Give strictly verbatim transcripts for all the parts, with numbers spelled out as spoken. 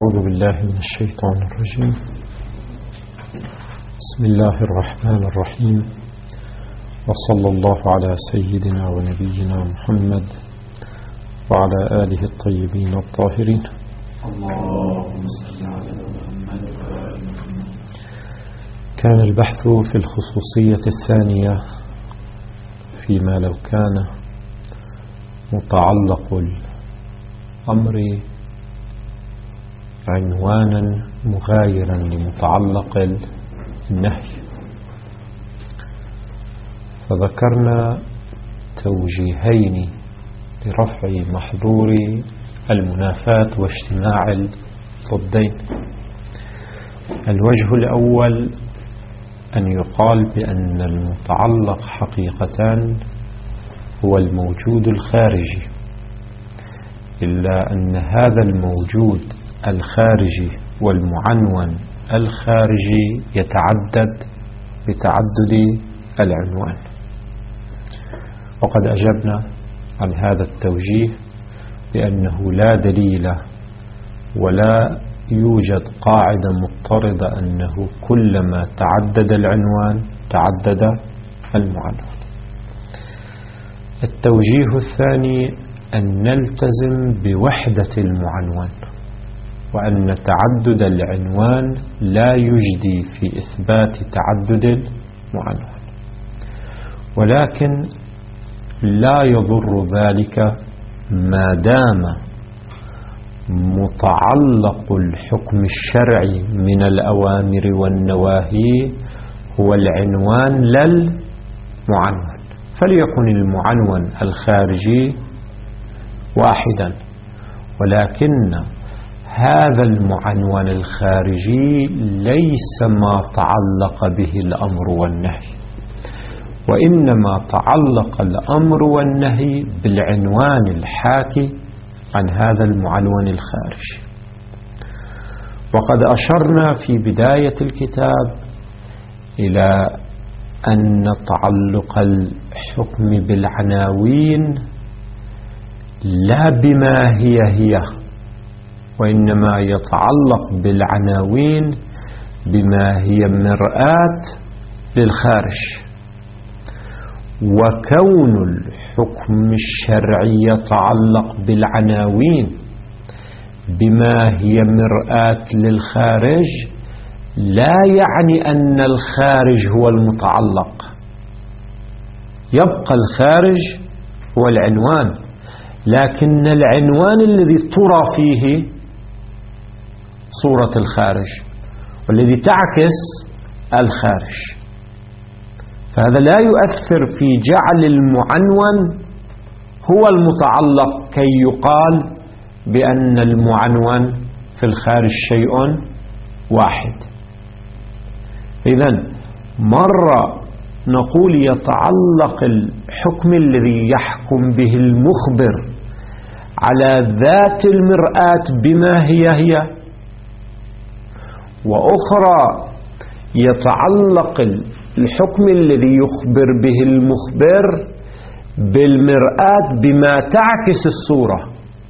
أعوذ بالله من الشيطان الرجيم. بسم الله الرحمن الرحيم، وصلى الله على سيدنا ونبينا محمد وعلى آله الطيبين الطاهرين. اللهم صل على محمد. كان البحث في الخصوصية الثانية فيما لو كان متعلق الأمر عنوانا مغايرا لمتعلق النهي، فذكرنا توجيهين لرفع محظور المنافاة واجتماع الضدين. الوجه الأول أن يقال بأن المتعلق حقيقتان هو الموجود الخارجي، إلا أن هذا الموجود الخارجي والمعنون الخارجي يتعدد بتعدد العنوان. وقد أجبنا عن هذا التوجيه بأنه لا دليل ولا يوجد قاعدة مضطردة أنه كلما تعدد العنوان تعدد المعنون. التوجيه الثاني أن نلتزم بوحدة المعنون، وأن تعدد العنوان لا يجدي في إثبات تعدد المعنون، ولكن لا يضر ذلك ما دام متعلق الحكم الشرعي من الأوامر والنواهي هو العنوان للمعنون، فليكن المعنون الخارجي واحدا، ولكن هذا المعنون الخارجي ليس ما تعلق به الأمر والنهي، وإنما تعلق الأمر والنهي بالعنوان الحاكي عن هذا المعنون الخارجي. وقد أشرنا في بداية الكتاب إلى أن تعلق الحكم بالعناوين لا بما هي هي، وإنما يتعلق بالعناوين بما هي مرآة للخارج. وكون الحكم الشرعي يتعلق بالعناوين بما هي مرآة للخارج لا يعني أن الخارج هو المتعلق، يبقى الخارج هو العنوان، لكن العنوان الذي ترى فيه صورة الخارج والذي تعكس الخارج، فهذا لا يؤثر في جعل المعنون هو المتعلق كي يقال بأن المعنون في الخارج شيء واحد. إذن مرة نقول يتعلق الحكم الذي يحكم به المخبر على ذات المرآة بما هي هي، وأخرى يتعلق الحكم الذي يخبر به المخبر بالمرآة بما تعكس الصورة.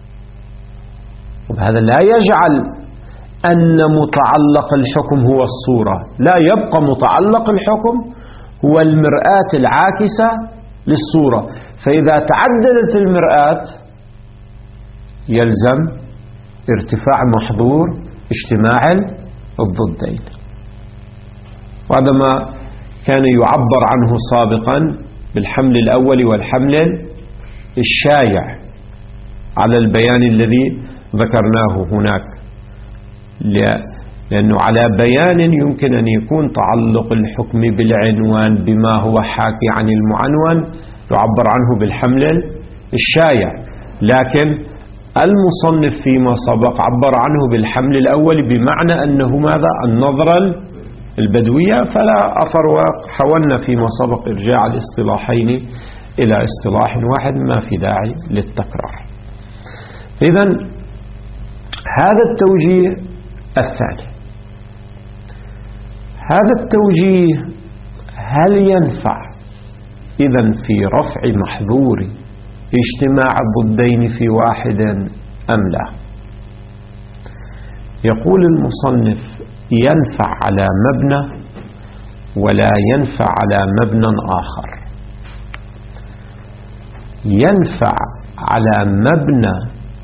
وهذا لا يجعل أن متعلق الحكم هو الصورة، لا، يبقى متعلق الحكم هو المرآة العاكسة للصورة. فإذا تعددت المرآة يلزم ارتفاع محظور اجتماع الضدين، وهذا ما كان يعبر عنه سابقا بالحمل الأول والحمل الشايع على البيان الذي ذكرناه هناك، لأنه على بيان يمكن أن يكون تعلق الحكم بالعنوان بما هو حاكي عن المعنون يعبر عنه بالحمل الشايع، لكن المصنف فيما سبق عبر عنه بالحمل الأول بمعنى أنه ماذا؟ النظرة البدوية، فلا أثر، وحاولنا فيما سبق إرجاع الاصطلاحين إلى اصطلاح واحد، ما في داعي للتكرار. إذن هذا التوجيه الثاني. هذا التوجيه هل ينفع إذن في رفع محظور اجتماع الضدين في واحد أم لا؟ يقول المصنف ينفع على مبنى ولا ينفع على مبنى آخر. ينفع على مبنى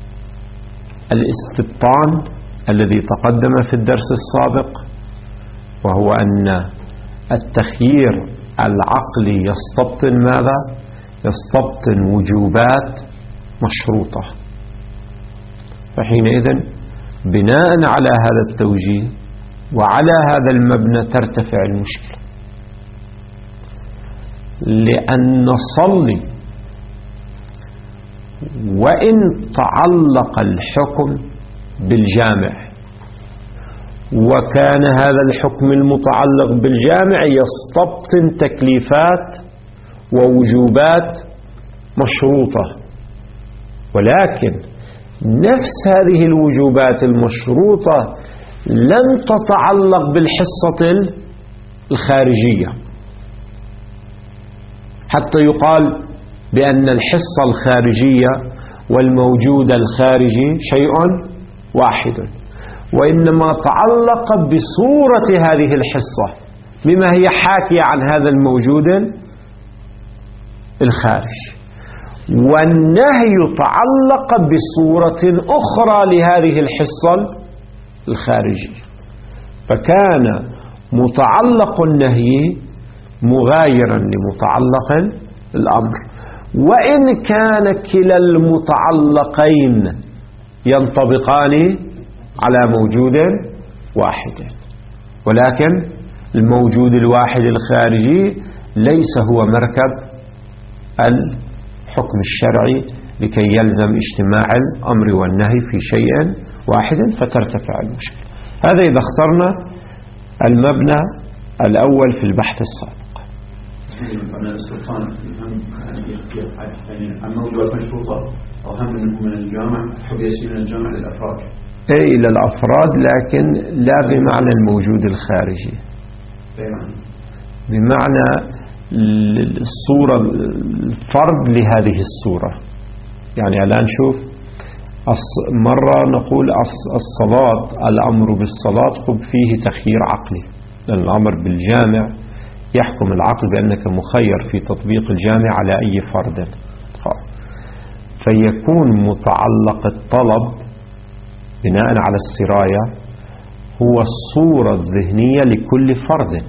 الاستبطان الذي تقدم في الدرس السابق، وهو أن التخيير العقلي يستبطن ماذا؟ يستبطن وجوبات مشروطة. فحينئذ بناء على هذا التوجيه وعلى هذا المبنى ترتفع المشكلة، لأن صلي وإن تعلق الحكم بالجامع وكان هذا الحكم المتعلق بالجامع يستبطن تكليفات ووجوبات مشروطة، ولكن نفس هذه الوجوبات المشروطة لن تتعلق بالحصة الخارجية حتى يقال بأن الحصة الخارجية والموجود الخارجي شيء واحد، وإنما تعلق بصورة هذه الحصة بما هي حاكية عن هذا الموجود الخارج، والنهي تعلق بصورة أخرى لهذه الحصة الخارجية، فكان متعلق النهي مغايرا لمتعلق الأمر، وإن كان كلا المتعلقين ينطبقان على موجود واحد، ولكن الموجود الواحد الخارجي ليس هو مركب الحكم الشرعي لكي يلزم اجتماع الأمر والنهي في شيء واحد فترتفع المشكلة. هذا إذا اخترنا المبنى الأول في البحث السابق. السلطان عن موجودات مشروطة أو هم من الجامع حب يسير من الجامع للأفراد، أي إلى الأفراد، لكن لا بمعنى الموجود الخارجي، بمعنى الصورة الفرد لهذه الصورة. يعني الآن شوف، مرة نقول الصلاة الأمر بالصلاة خب فيه تخيير عقلي، لأن الأمر بالجامع يحكم العقل بأنك مخير في تطبيق الجامع على أي فرد، فيكون متعلق الطلب بناء على السراية هو الصورة الذهنية لكل فرد.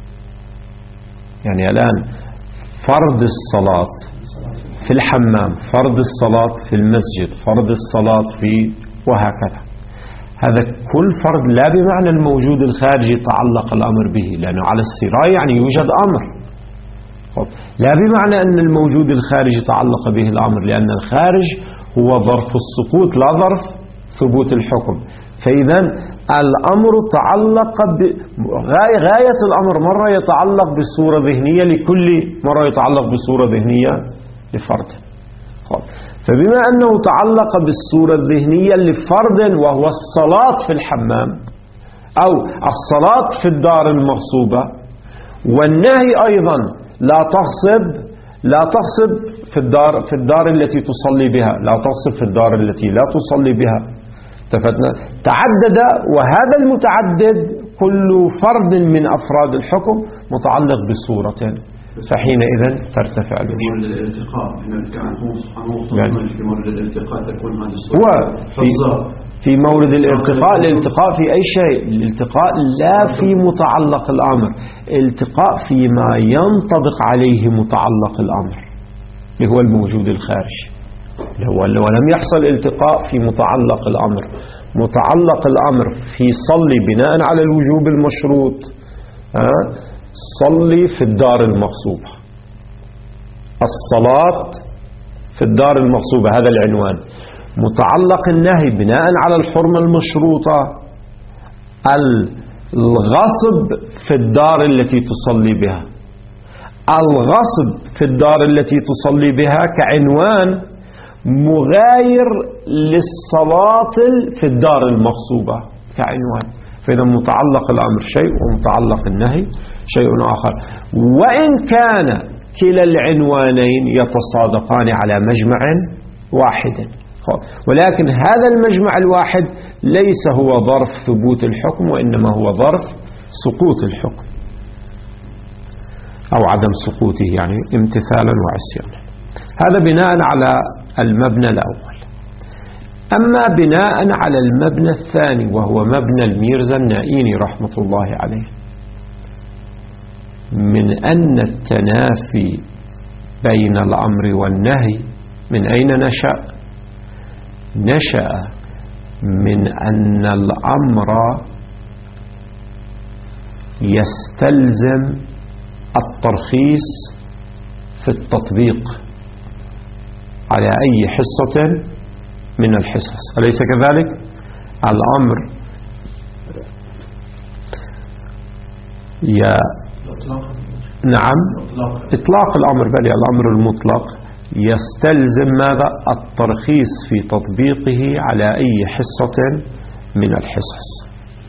يعني الآن فرض الصلاة في الحمام، فرض الصلاة في المسجد، فرض الصلاة في وهكذا، هذا كل فرض لا بمعنى الموجود الخارجي تعلق الأمر به، لأنه على السراية يعني يوجد أمر، لا بمعنى أن الموجود الخارجي تعلق به الأمر، لأن الخارج هو ظرف السقوط لا ظرف ثبوت الحكم. فإذا الأمر تعلق غاية الأمر مرة يتعلق بصورة ذهنية لكل، مرة يتعلق بصورة ذهنية لفرد. فبما أنه تعلق بالصورة الذهنية لفرد وهو الصلاة في الحمام أو الصلاة في الدار المغصوبة، والنهي أيضا لا تغصب لا تغصب في الدار في الدار التي تصلي بها، لا تغصب في الدار التي لا تصلي بها، تعدد، وهذا المتعدد كل فرد من أفراد الحكم متعلق بصورة، فحينئذ ترتفع المشكلة. الالتقاء يعني في مورد الالتقاء تكون هذه الصورة هو في, في مورد الالتقاء. الالتقاء في أي شيء، الالتقاء لا في متعلق الأمر، الالتقاء فيما ينطبق عليه متعلق الأمر اللي هو الموجود الخارجي، ولم يحصل التقاء في متعلق الأمر. متعلق الأمر في صلي بناء على الوجوب المشروط، صلي في الدار المغصوبة، الصلاة في الدار المغصوبة، هذا العنوان. متعلق النهي بناء على الحرمة المشروطة، الغصب في الدار التي تصلي بها. الغصب في الدار التي تصلي بها كعنوان مغاير للصلاة في الدار المغصوبة كعنوان. فإذا متعلق الأمر شيء ومتعلق النهي شيء آخر، وإن كان كلا العنوانين يتصادقان على مجمع واحد. ولكن هذا المجمع الواحد ليس هو ظرف ثبوت الحكم، وإنما هو ظرف سقوط الحكم أو عدم سقوطه، يعني امتثالا وعصيانا. هذا بناء على المبنى الأول. أما بناء على المبنى الثاني وهو مبنى الميرزا النائيني رحمة الله عليه، من أن التنافي بين الأمر والنهي من أين نشأ؟ نشأ من أن الأمر يستلزم الترخيص في التطبيق على أي حصة من الحصص، أليس كذلك؟ الأمر يا نعم إطلاق الأمر، بل الأمر المطلق يستلزم ماذا؟ الترخيص في تطبيقه على أي حصة من الحصص.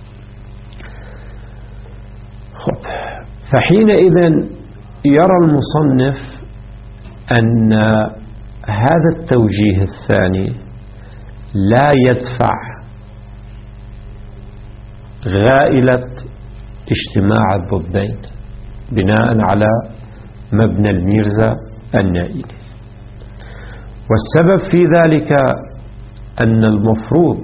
خب، فحينئذ يرى المصنف أن هذا التوجيه الثاني لا يدفع غائلة اجتماع الضدين بناء على مبنى الميرزا النائي. والسبب في ذلك أن المفروض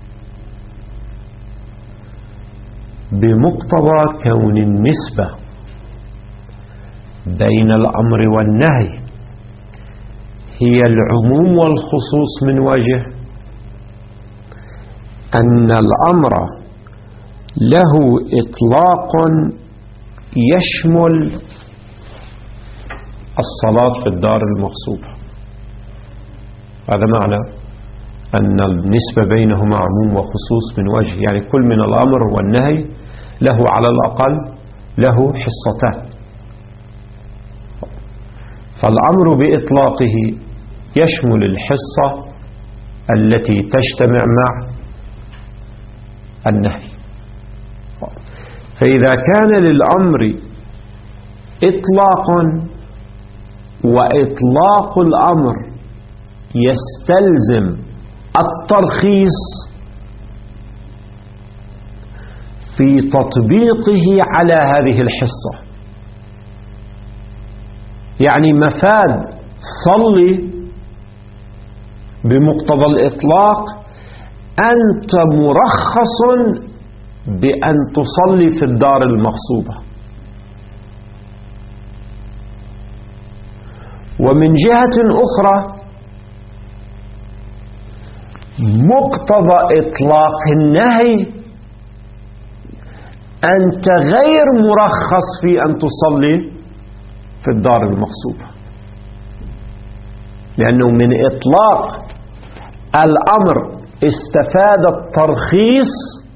بمقتضى كون النسبة بين الأمر والنهي هي العموم والخصوص من وجه، أن الأمر له إطلاق يشمل الصلاة في الدار المغصوبة. هذا معنى أن النسبة بينهما عموم وخصوص من وجه، يعني كل من الأمر والنهي له على الأقل له حصتان. فالأمر بإطلاقه يشمل الحصة التي تجتمع مع النهي. فإذا كان للأمر إطلاق وإطلاق الأمر يستلزم الترخيص في تطبيقه على هذه الحصة، يعني مفاد صلي بمقتضى الإطلاق أنت مرخص بأن تصلي في الدار المغصوبة. ومن جهة أخرى مقتضى إطلاق النهي أنت غير مرخص في أن تصلي في الدار المغصوبة، لأنه من إطلاق الأمر استفاد الترخيص.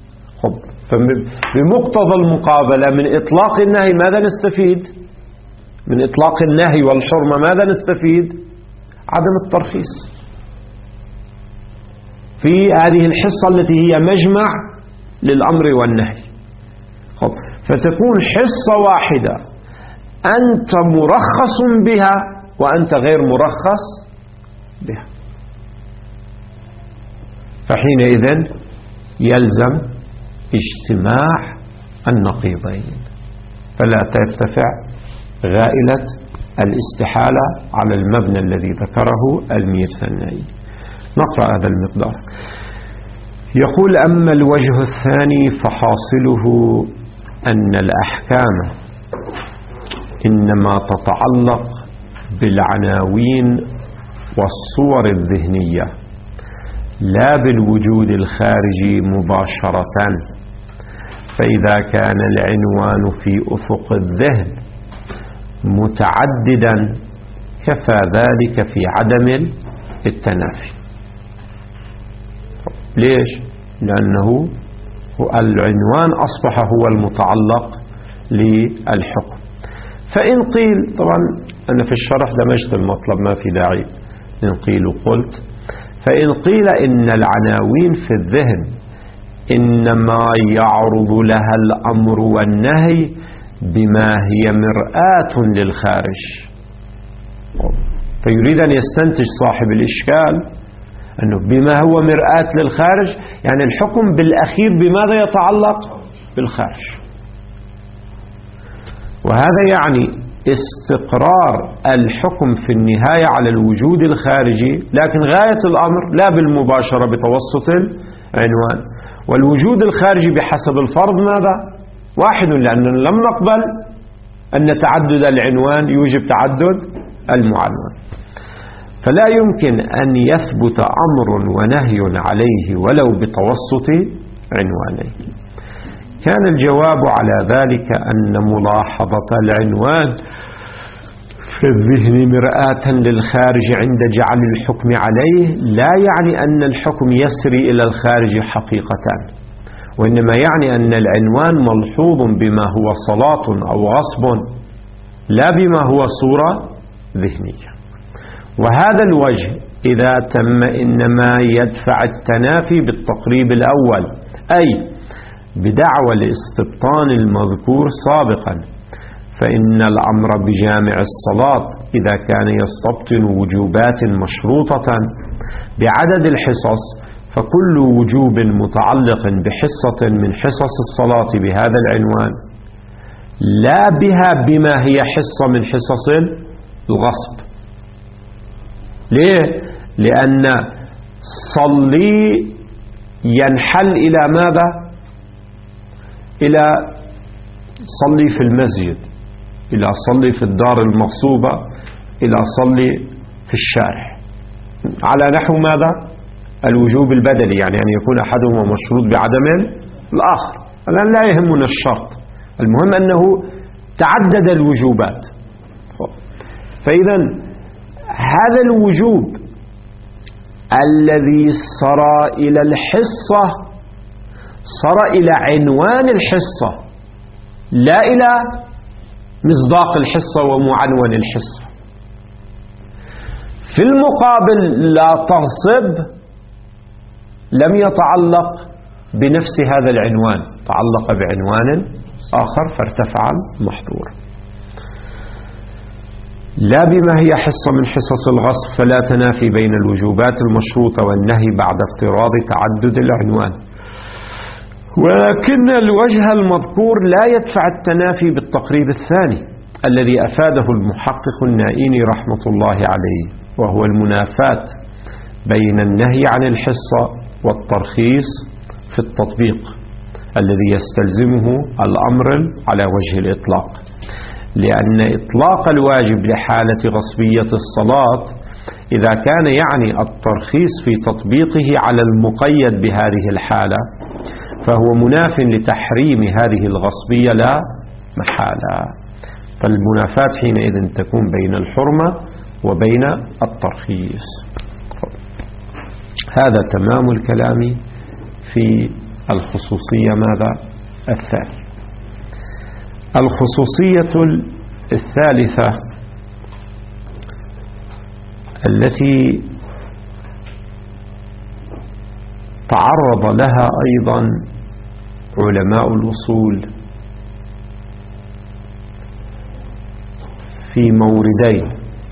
بمقتضى المقابلة من إطلاق النهي ماذا نستفيد؟ من إطلاق النهي والحرمة ماذا نستفيد؟ عدم الترخيص في هذه الحصة التي هي مجمع للأمر والنهي. خب، فتكون حصة واحدة أنت مرخص بها وأنت غير مرخص بها، فحينئذ يلزم اجتماع النقيضين، فلا ترتفع غائلة الاستحالة على المبنى الذي ذكره الميرزا النائي. نقرأ هذا المقدار. يقول: أما الوجه الثاني فحاصله أن الأحكام إنما تتعلق بالعناوين والصور الذهنية لا بالوجود الخارجي مباشرة، فإذا كان العنوان في أفق الذهن متعددا كفى ذلك في عدم التنافي. ليش؟ لأنه العنوان أصبح هو المتعلق للحكم. فإن قيل، طبعا أنا في الشرح دمجت المطلب ما في داعي إن قيل وقلت، فإن قيل إن العناوين في الذهن إنما يعرض لها الأمر والنهي بما هي مرآة للخارج، فيريد أن يستنتج صاحب الإشكال أنه بما هو مرآة للخارج، يعني الحكم بالأخير بماذا يتعلق؟ بالخارج. وهذا يعني استقرار الحكم في النهاية على الوجود الخارجي، لكن غاية الأمر لا بالمباشرة بتوسط العنوان. والوجود الخارجي بحسب الفرض ماذا؟ واحد، لأننا لم نقبل أن تعدد العنوان يوجب تعدد المعنون. فلا يمكن أن يثبت أمر ونهي عليه ولو بتوسط عنوانين. كان الجواب على ذلك أن ملاحظة العنوان في الذهن مرآة للخارج عند جعل الحكم عليه لا يعني أن الحكم يسري إلى الخارج حقيقة، وإنما يعني أن العنوان ملحوظ بما هو صلاة أو غصب، لا بما هو صورة ذهنية. وهذا الوجه إذا تم إنما يدفع التنافي بالتقريب الأول، أي بدعوى الاستبطان المذكور سابقا، فإن الأمر بجامع الصلاة إذا كان يستبطن وجوبات مشروطة بعدد الحصص، فكل وجوب متعلق بحصة من حصص الصلاة بهذا العنوان لا بها بما هي حصة من حصص الغصب. ليه؟ لأن صلي ينحل إلى ماذا؟ إلى صلي في المسجد، إلى صلي في الدار المغصوبة، إلى صلي في الشارع، على نحو ماذا؟ الوجوب البدلي، يعني أن يكون أحدهما مشروط بعدم الآخر. الآن لا يهمنا الشرط، المهم أنه تعدد الوجوبات. فإذا هذا الوجوب الذي صار إلى الحصة صار إلى عنوان الحصة، لا إلى مصداق الحصة ومعنون الحصة. في المقابل لا تغصب لم يتعلق بنفس هذا العنوان، تعلق بعنوان آخر فارتفع المحظور. لا بما هي حصة من حصص الغصب، فلا تنافي بين الوجوبات المشروطة والنهي بعد افتراض تعدد العنوان. ولكن الوجه المذكور لا يدفع التنافي بالتقريب الثاني الذي أفاده المحقق النائيني رحمة الله عليه، وهو المنافاة بين النهي عن الحصة والترخيص في التطبيق الذي يستلزمه الأمر على وجه الإطلاق، لأن إطلاق الواجب لحالة غصبية الصلاة إذا كان يعني الترخيص في تطبيقه على المقيد بهذه الحالة فهو مناف لتحريم هذه الغصبية لا محالة. فالمنافاة حينئذ تكون بين الحرمة وبين الترخيص. هذا تمام الكلام في الخصوصية ماذا؟ الثانية. الخصوصية الثالثة التي تعرض لها أيضا علماء الأصول في موردين،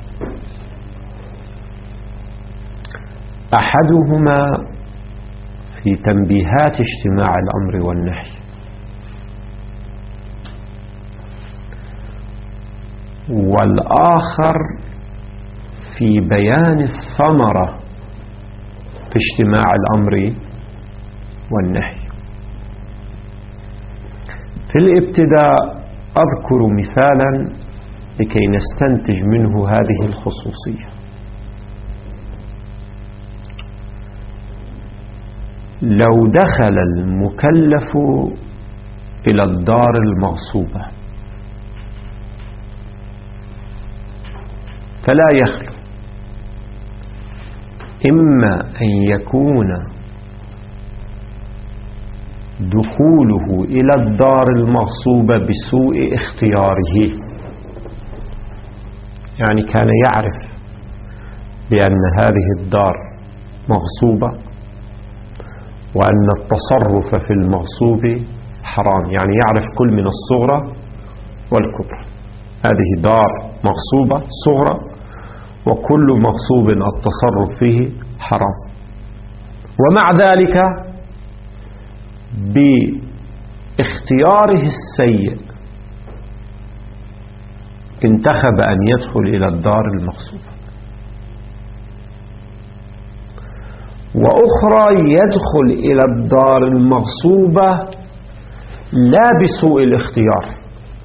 أحدهما في تنبيهات اجتماع الأمر والنهي، والآخر في بيان الثمرة في اجتماع الأمر والنهي. في الابتداء أذكر مثالا لكي نستنتج منه هذه الخصوصية. لو دخل المكلف إلى الدار المغصوبة فلا يخلو إما أن يكون دخوله إلى الدار المغصوبة بسوء اختياره، يعني كان يعرف بأن هذه الدار مغصوبة وأن التصرف في المغصوب حرام، يعني يعرف كل من الصغرى والكبرى، هذه دار مغصوبة صغرى وكل مغصوب التصرف فيه حرام. ومع ذلك باختياره السيء انتخب أن يدخل إلى الدار المغصوبة، وأخرى يدخل إلى الدار المغصوبة لا بسوء الاختيار،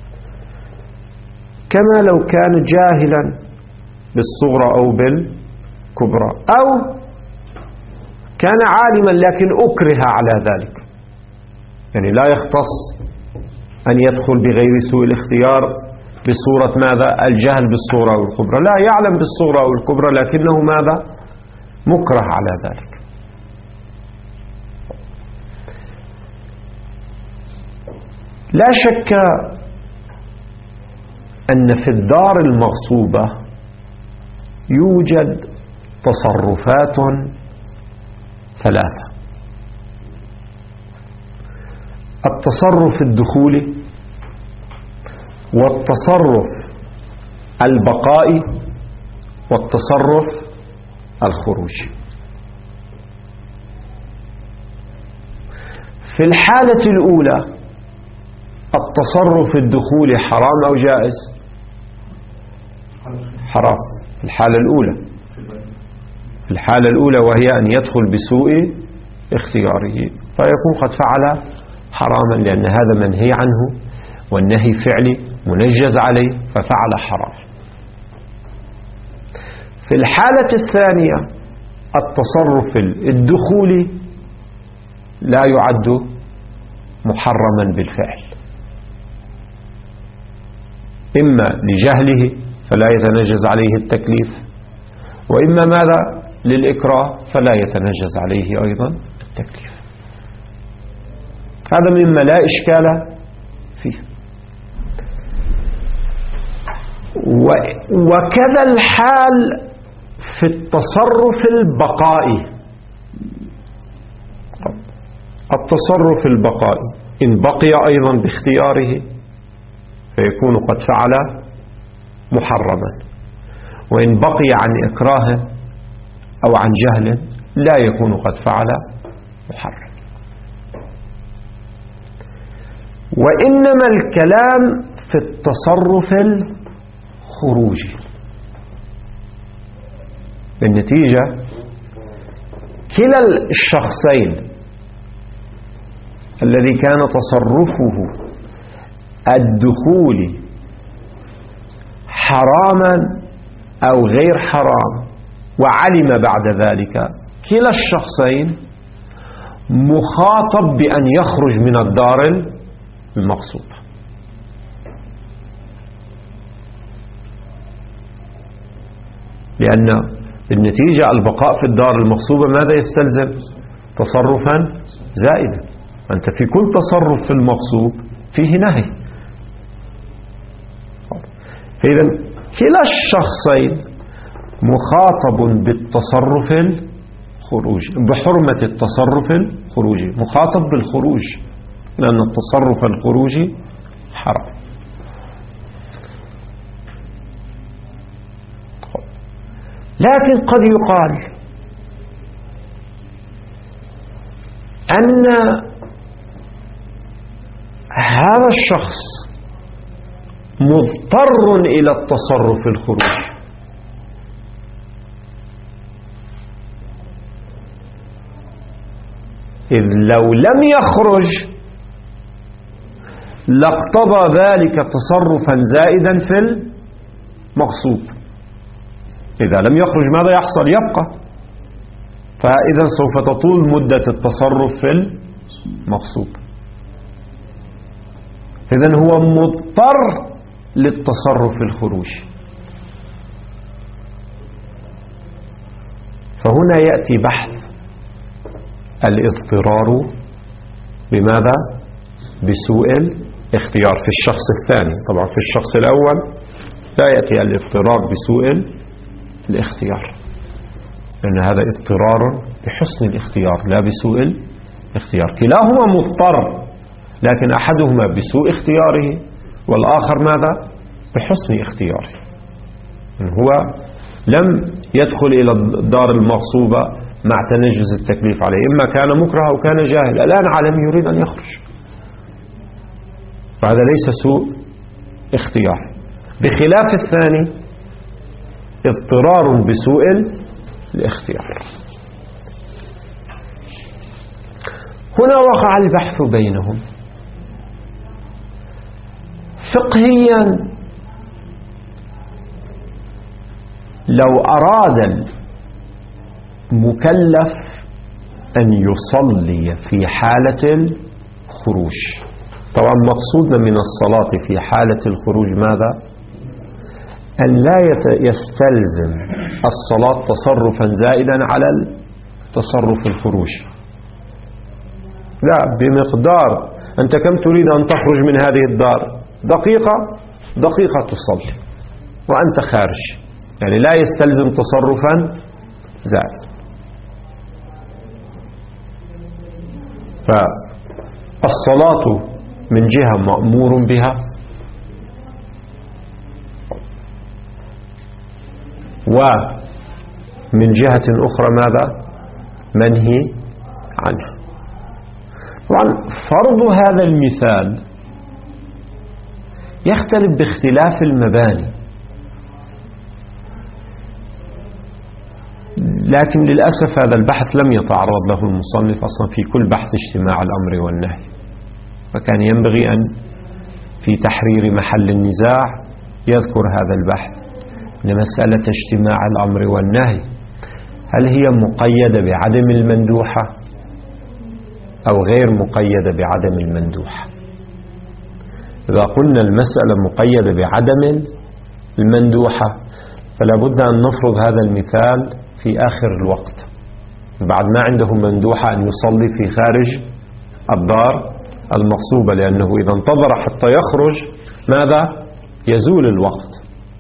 كما لو كان جاهلا بالصغرى أو بالكبرى، أو كان عالما لكن أكره على ذلك، يعني لا يختص أن يدخل بغير سوء الاختيار بصورة ماذا؟ الجهل بالصغرى أو الكبرى، لا، يعلم بالصغرى أو الكبرى لكنه ماذا؟ مكره على ذلك. لا شك أن في الدار المغصوبة يوجد تصرفات ثلاثة: التصرف الدخولي، والتصرف البقائي، والتصرف الخروجي. في الحالة الأولى التصرف الدخولي حرام أو جائز؟ حرام في الحالة الأولى، في الحالة الأولى وهي أن يدخل بسوء اختياره فيكون قد فعل حراما، لأن هذا منهي عنه والنهي فعلي منجز عليه ففعل حرام. في الحالة الثانية التصرف الدخولي لا يعد محرما بالفعل، إما لجهله فلا يتنجز عليه التكليف، وإما ماذا؟ للإكراه فلا يتنجز عليه أيضا التكليف. هذا مما لا إشكال فيه. وكذا الحال في التصرف البقائي. التصرف البقائي إن بقي أيضا باختياره فيكون قد فعل محرما، وإن بقي عن إكراه أو عن جهل لا يكون قد فعل محرم. وإنما الكلام في التصرف الخروجي. بالنتيجة كلا الشخصين الذي كان تصرفه الدخولي حراما أو غير حرام وعلم بعد ذلك، كلا الشخصين مخاطب بأن يخرج من الدار المغصوبة. لأن بالنتيجة البقاء في الدار المغصوبة ماذا يستلزم؟ تصرفا زائدا. أنت في كل تصرف في المغصوب فيه نهي. فإذا كلا الشخصين مخاطب بالتصرف الخروجي، بحرمة التصرف الخروجي، مخاطب بالخروج، لأن التصرف الخروجي حرام. لكن قد يقال أن هذا الشخص مضطر إلى التصرف الخروجي، إذ لو لم يخرج لاقتضى ذلك تصرفا زائدا في المغصوب. إذا لم يخرج ماذا يحصل؟ يبقى، فإذا سوف تطول مدة التصرف في المغصوب. إذن هو مضطر للتصرف الخروجي. فهنا يأتي بحث الاضطرار بماذا؟ بسوء الاختيار في الشخص الثاني. طبعا في الشخص الأول لا يأتي الاضطرار بسوء الاختيار، لأن هذا اضطرار بحسن الاختيار لا بسوء الاختيار. كلاهما مضطر، لكن أحدهما بسوء اختياره والآخر ماذا؟ بحسن اختياره. هو لم يدخل إلى الدار المغصوبة مع تنجز التكليف عليه، إما كان مكره أو كان جاهل، الآن عالم يريد أن يخرج، فهذا ليس سوء اختيار. بخلاف الثاني اضطرار بسوء الاختيار. هنا وقع البحث بينهم فقهيا. لو أراد المكلف أن يصلي في حالة الخروج، طبعا مقصودنا من الصلاة في حالة الخروج ماذا؟ أن لا يستلزم الصلاة تصرفا زائدا على تصرف الخروج، لا، بمقدار أنت كم تريد أن تخرج من هذه الدار؟ دقيقة دقيقة تصلي وأنت خارج، يعني لا يستلزم تصرفا زائد. فالصلاة من جهة مأمور بها، ومن جهة أخرى ماذا؟ منهي عنها. طبعا فرض هذا المثال يختلف باختلاف المباني، لكن للأسف هذا البحث لم يتعرض له المصنف أصلا في كل بحث اجتماع الأمر والنهي، فكان ينبغي أن في تحرير محل النزاع يذكر هذا البحث، أن مسألة اجتماع الأمر والنهي هل هي مقيدة بعدم المندوحة أو غير مقيدة بعدم المندوحة؟ إذا قلنا المسألة مقيدة بعدم المندوحة فلا بد أن نفرض هذا المثال في آخر الوقت، بعد ما عنده مندوحة أن يصلي في خارج الدار المغصوبة، لأنه إذا انتظر حتى يخرج ماذا؟ يزول الوقت.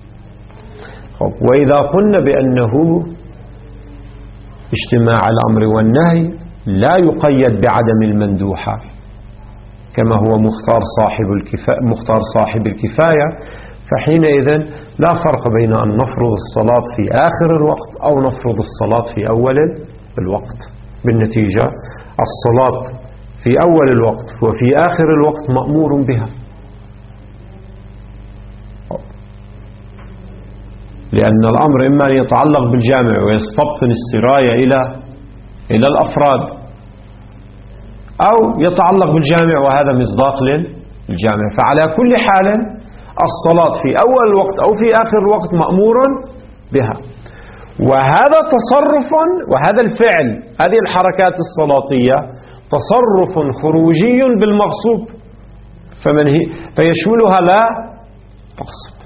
وإذا قلنا بأنه اجتماع الأمر والنهي لا يقيد بعدم المندوحة كما هو مختار صاحب الكفاية, مختار صاحب الكفاية، فحينئذ لا فرق بين أن نفرض الصلاة في آخر الوقت أو نفرض الصلاة في أول الوقت. بالنتيجة الصلاة في أول الوقت وفي آخر الوقت مأمور بها، لأن الأمر إما أن يتعلق بالجامع ويستبطن السراية إلى إلى الأفراد، أو يتعلق بالجامع وهذا مصداق للجامع. فعلى كل حال الصلاة في أول الوقت أو في آخر الوقت مأمور بها، وهذا تصرف، وهذا الفعل، هذه الحركات الصلاتية تصرف خروجي بالمغصوب، فمن هي فيشملها لا تغصب.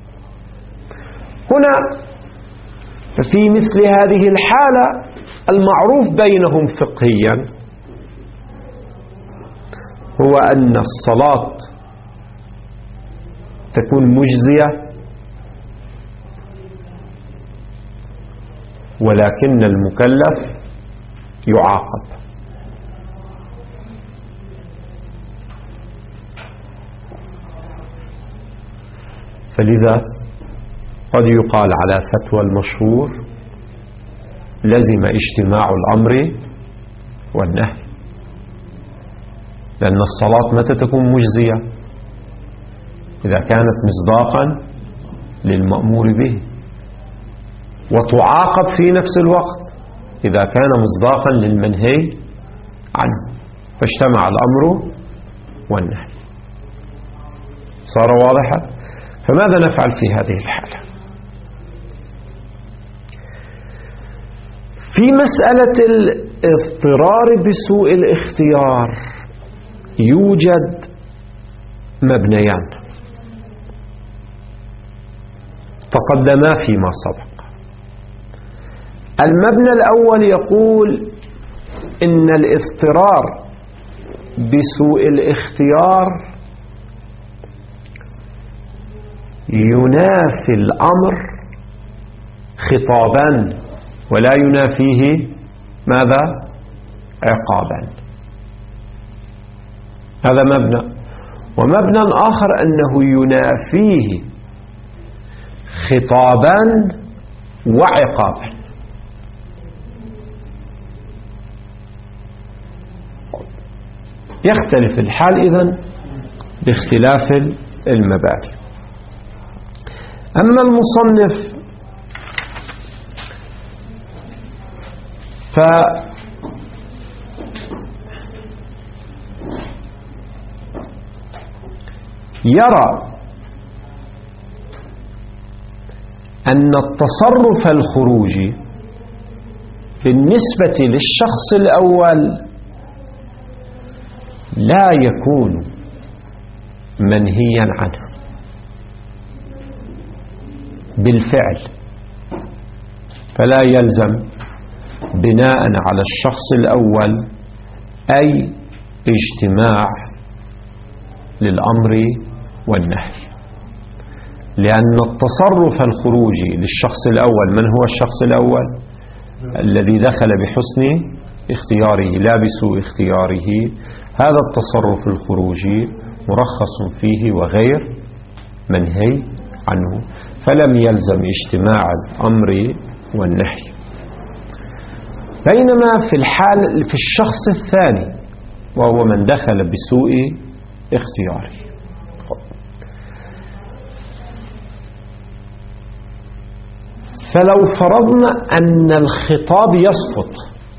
هنا ففي مثل هذه الحالة المعروف بينهم فقهيا هو أن الصلاة تكون مجزية، ولكن المكلف يعاقب. فلذا قد يقال على فتوى المشهور لزم اجتماع الأمر والنهي، لأن الصلاة متى تكون مجزية؟ إذا كانت مصداقا للمأمور به، وتعاقب في نفس الوقت إذا كان مصداقا للمنهي عنه، فاجتمع الأمر والنهي. صار واضحا؟ فماذا نفعل في هذه الحالة؟ في مسألة الاضطرار بسوء الاختيار يوجد مبنيان تقدما فيما سبق. المبنى الأول يقول إن الاضطرار بسوء الاختيار ينافي الأمر خطابا ولا ينافيه ماذا؟ عقابا. هذا مبنى. ومبنى آخر أنه ينافيه خطابا وعقابا. يختلف الحال إذن باختلاف المباني. أما المصنف فيرى أن التصرف الخروجي بالنسبة للشخص الأول لا يكون منهيا عنه بالفعل، فلا يلزم بناء على الشخص الأول أي اجتماع للأمر والنهي، لأن التصرف الخروجي للشخص الأول، من هو الشخص الأول؟ الذي دخل بحسن اختياره لا بسوء اختياره، هذا التصرف الخروجي مرخص فيه وغير منهي عنه، فلم يلزم اجتماع الأمر والنهي. بينما في الحال في الشخص الثاني وهو من دخل بسوء اختياره، فلو فرضنا أن الخطاب يسقط،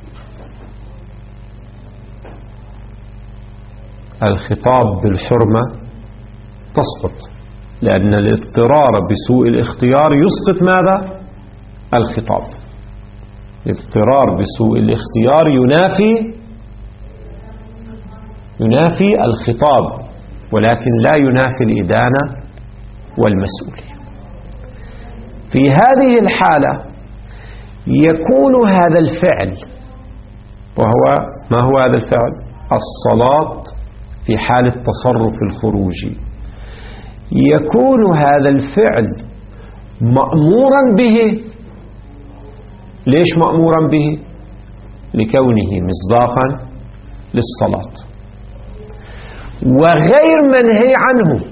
الخطاب بالحرمة تسقط، لأن الاضطرار بسوء الاختيار يسقط ماذا؟ الخطاب. الاضطرار بسوء الاختيار ينافي ينافي الخطاب، ولكن لا ينافي الإدانة والمسؤولية. في هذه الحالة يكون هذا الفعل، وهو ما هو هذا الفعل؟ الصلاة في حال التصرف الخروجي، يكون هذا الفعل مأمورا به. ليش مأمورا به؟ لكونه مصداقا للصلاة وغير منهي عنه،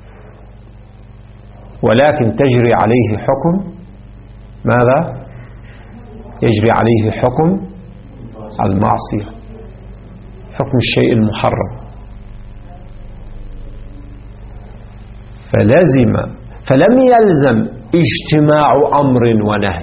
ولكن تجري عليه حكم ماذا؟ يجري عليه حكم المعصية، حكم الشيء المحرم. فلازم فلم يلزم اجتماع أمر ونهي،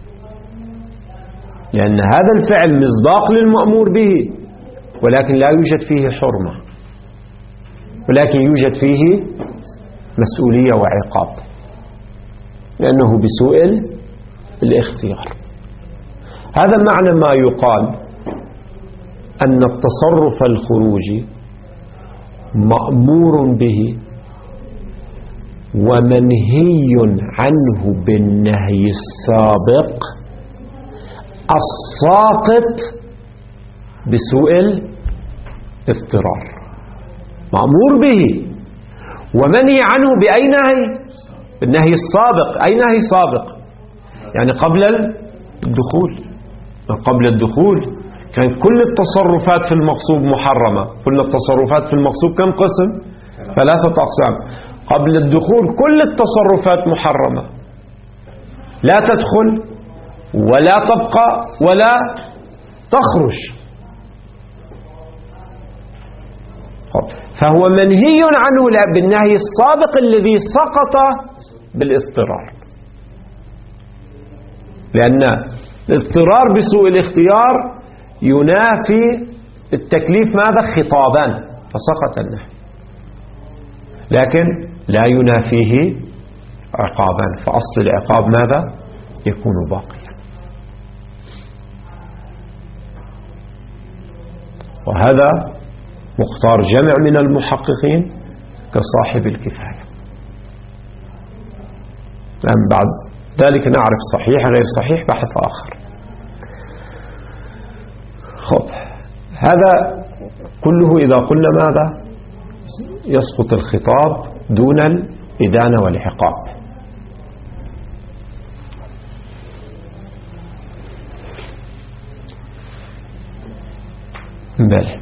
لأن هذا الفعل مصداق للمأمور به، ولكن لا يوجد فيه حرمة، ولكن يوجد فيه مسؤولية وعقاب، لأنه بسوء الاختيار. هذا معنى ما يقال أن التصرف الخروجي مأمور به ومنهي عنه بالنهي السابق الساقط بسوء الاضطرار، مأمور به ومنهي عنه بأي نهي؟ بالنهي السابق. أي نهي سابق؟ يعني قبل الدخول. قبل الدخول كان كل التصرفات في المغصوب محرمة. كل التصرفات في المغصوب كم قسم؟ ثلاثة أقسام. قبل الدخول كل التصرفات محرمة، لا تدخل ولا تبقى ولا تخرج. فهو منهي عنه بالنهي السابق الذي سقط بالاضطرار، لأن الاضطرار بسوء الاختيار ينافي التكليف ماذا؟ خطابا، فسقط النهي، لكن لا ينافيه عقابا، فأصل العقاب ماذا؟ يكون باقيا. وهذا مختار جمع من المحققين كصاحب الكفاية. لأن بعد ذلك نعرف صحيح غير صحيح بحث آخر. خب، هذا كله إذا قلنا ماذا؟ يسقط الخطاب دون الإدانة والعقاب. بل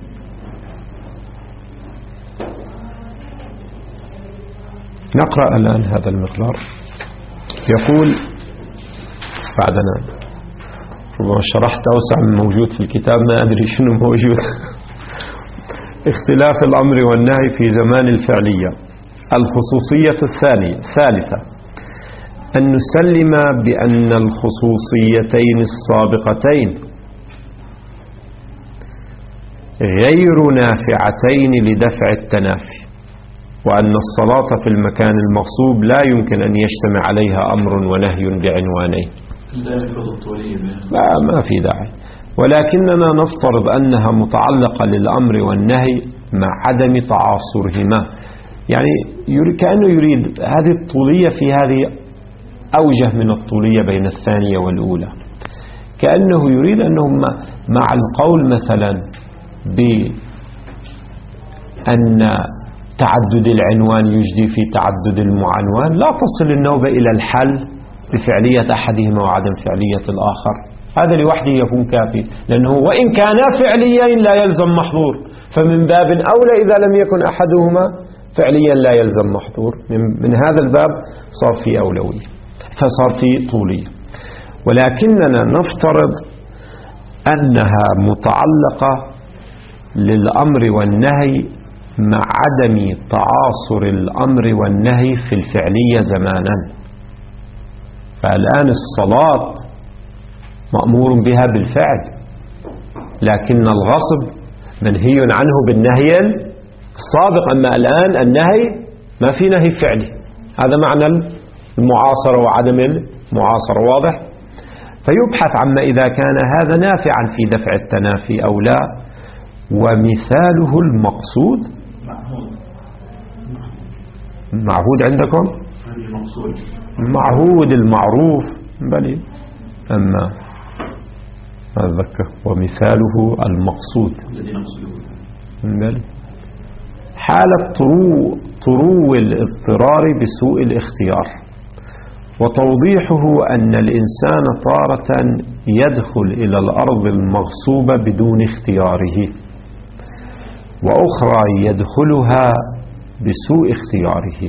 نقرأ الآن هذا المقدار. يقول بعدنا ربما شرحت أوسع من موجود في الكتاب، ما أدري شنو موجود. اختلاف الأمر والنهي في زمان الفعلية. الخصوصية الثانية الثالثة أن نسلم بأن الخصوصيتين السابقتين غير نافعتين لدفع التنافي، وأن الصلاة في المكان المغصوب لا يمكن أن يجتمع عليها أمر ونهي بعنوانين. لا ما في داعي، ولكننا نفترض أنها متعلقة للأمر والنهي مع عدم تعاصرهما. يعني كأنه يريد هذه الطولية في هذه أوجه من الطولية بين الثانية والأولى، كأنه يريد أنهم مع القول مثلا بأن تعدد العنوان يجدي في تعدد المعنوان لا تصل النوبة إلى الحل بفعلية أحدهما وعدم فعلية الآخر. هذا لوحده يكون كافي، لأنه وإن كانا فعليين لا يلزم محظور، فمن باب أولى إذا لم يكن أحدهما فعليا لا يلزم محظور. من هذا الباب صار في أولوية، فصار في طولية. ولكننا نفترض أنها متعلقة للأمر والنهي مع عدم تعاصر الأمر والنهي في الفعلية زمانا. فالآن الصلاة مأمور بها بالفعل، لكن الغصب منهي عنه بالنهي السابق. أما الآن النهي ما في نهي فعلي، هذا معنى المعاصرة وعدم المعاصرة، واضح؟ فيبحث عما إذا كان هذا نافعا في دفع التنافي أو لا. ومثاله المقصود معهود عندكم معهود المعروف بلي، أما أتذكر ومثاله المقصود بلي حالة طرو, طرو الاضطرار بسوء الاختيار، وتوضيحه أن الإنسان تارة يدخل إلى الأرض المغصوبة بدون اختياره، وأخرى يدخلها بسوء اختياره.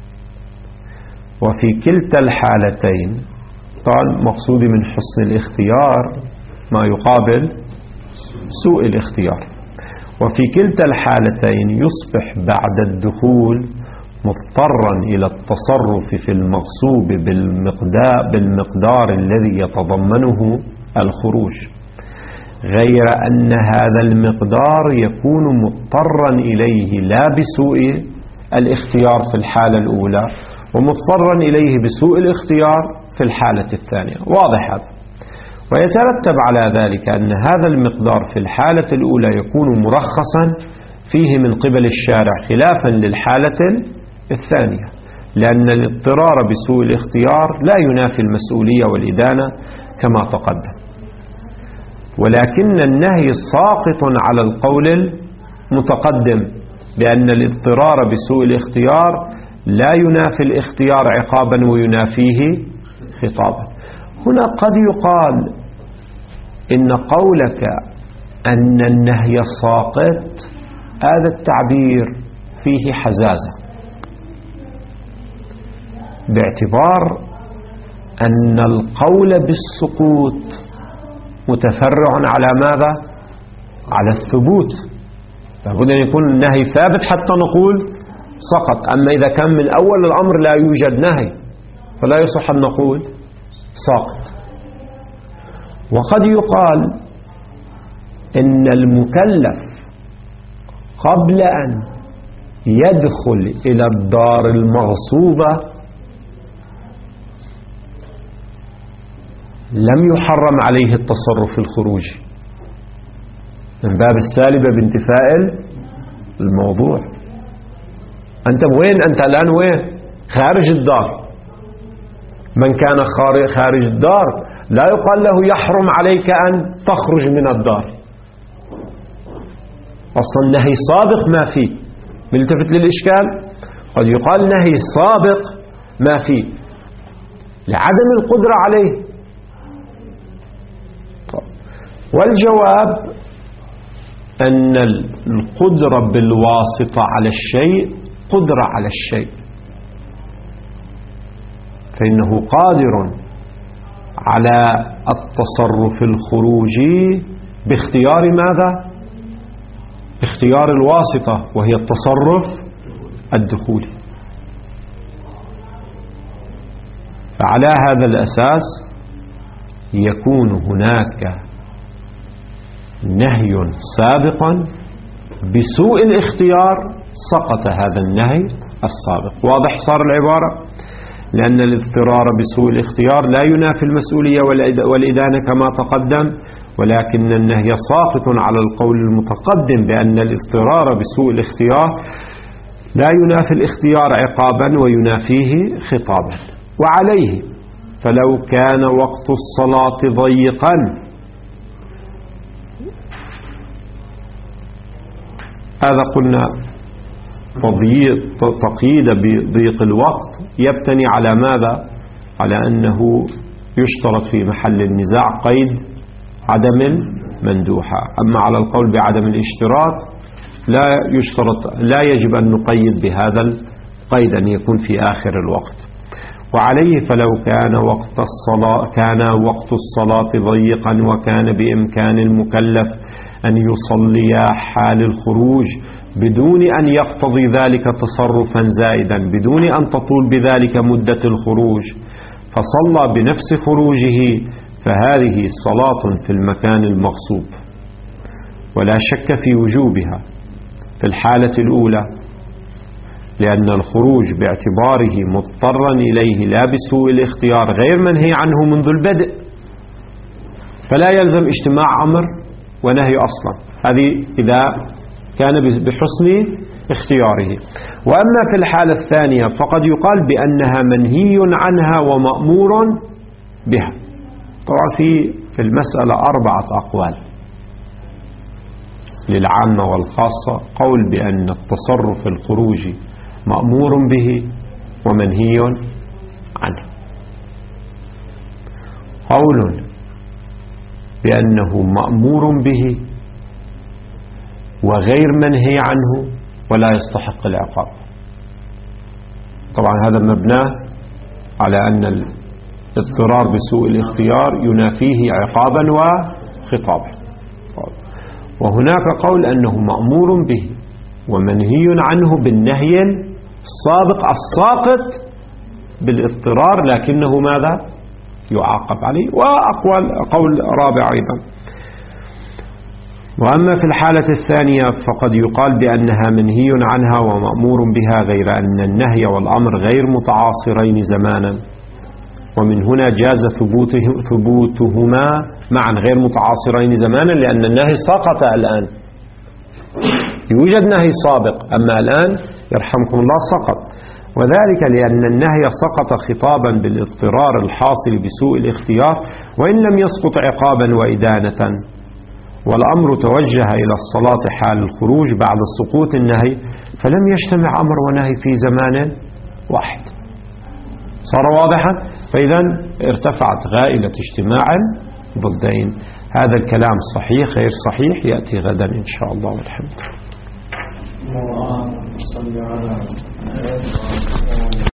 وفي كلتا الحالتين قال مقصود من حسن الاختيار ما يقابل سوء الاختيار. وفي كلتا الحالتين يصبح بعد الدخول مضطرا إلى التصرف في المغصوب بالمقدار, بالمقدار الذي يتضمنه الخروج، غير أن هذا المقدار يكون مضطرا إليه لا بسوء الاختيار في الحالة الأولى، ومضطرا إليه بسوء الاختيار في الحالة الثانية. واضح هذا؟ ويترتب على ذلك أن هذا المقدار في الحالة الأولى يكون مرخصا فيه من قبل الشارع خلافا للحالة الثانية، لأن الاضطرار بسوء الاختيار لا ينافي المسؤولية والإدانة كما تقدم. ولكن النهي ساقط على القول المتقدم بأن الاضطرار بسوء الاختيار لا ينافي الاختيار عقابا وينافيه خطابا. هنا قد يقال إن قولك أن النهي ساقط هذا التعبير فيه حزازة، باعتبار أن القول بالسقوط متفرع على ماذا؟ على الثبوت. لابد أن يكون النهي ثابت حتى نقول سقط. أما إذا كان من أول الأمر لا يوجد نهي فلا يصح أن نقول ساقط. وقد يقال إن المكلف قبل أن يدخل إلى الدار المغصوبة لم يحرم عليه التصرف الخروجي من باب السالبة بانتفاء الموضوع. أنت وين؟ أنت الآن وين؟ خارج الدار. من كان خارج الدار لا يقال له يحرم عليك أن تخرج من الدار، أصلا نهي سابق ما فيه. ملتفت للإشكال؟ قد يقال نهي سابق ما فيه لعدم القدرة عليه. والجواب أن القدرة بالواسطة على الشيء قدرة على الشيء، فإنه قادر على التصرف الخروجي باختيار ماذا؟ اختيار الواسطة وهي التصرف الدخولي. فعلى هذا الأساس يكون هناك نهي سابقا بسوء الاختيار سقط هذا النهي السابق. واضح صار العبارة؟ لأن الاضطرار بسوء الاختيار لا ينافي المسؤولية والإدانة كما تقدم، ولكن النهي ساقط على القول المتقدم بأن الاضطرار بسوء الاختيار لا ينافي الاختيار عقابا وينافيه خطابا. وعليه فلو كان وقت الصلاة ضيقا، هذا قلنا تقييد بضيق الوقت يبتني على ماذا؟ على أنه يشترط في محل النزاع قيد عدم المندوحة. أما على القول بعدم الاشتراط لا يشترط، لا يجب أن نقيد بهذا القيد أن يكون في آخر الوقت. وعليه فلو كان وقت الصلاة كان وقت الصلاة ضيقا وكان بإمكان المكلف أن يصلي حال الخروج بدون أن يقتضي ذلك تصرفا زائدا، بدون أن تطول بذلك مدة الخروج، فصلى بنفس خروجه، فهذه صلاة في المكان المغصوب ولا شك في وجوبها في الحالة الأولى، لأن الخروج باعتباره مضطرا إليه لا بسوء الاختيار غير منهي عنه منذ البدء، فلا يلزم اجتماع أمر ونهي أصلا، هذه إذا كان بحسن اختياره. وأما في الحالة الثانية فقد يقال بأنها منهي عنها ومأمور بها. طبعا في في المسألة أربعة أقوال للعامة والخاصة. قول بأن التصرف الخروجي مأمور به ومنهي عنه، قول بأنه مأمور به وغير منهي عنه ولا يستحق العقاب. طبعا هذا مبناه على أن الاضطرار بسوء الاختيار ينافيه عقابا وخطابا. وهناك قول أنه مأمور به ومنهي عنه بالنهي السابق الساقط بالاضطرار لكنه ماذا يعاقب عليه. وأقوال قول رابع أيضا. وأما في الحالة الثانية فقد يقال بأنها منهي عنها ومأمور بها، غير أن النهي والأمر غير متعاصرين زمانا، ومن هنا جاز ثبوته ثبوتهما معا غير متعاصرين زمانا، لأن النهي سقط الآن، يوجد نهي سابق، أما الآن يرحمكم الله سقط. وذلك لأن النهي سقط خطابا بالاضطرار الحاصل بسوء الاختيار وإن لم يسقط عقابا وإدانة، والأمر توجه إلى الصلاة حال الخروج بعد سقوط النهي، فلم يجتمع أمر ونهي في زمان واحد. صار واضحا؟ فإذا ارتفعت غائلة اجتماع ضدين. هذا الكلام صحيح غير صحيح يأتي غدا إن شاء الله والحمد لله.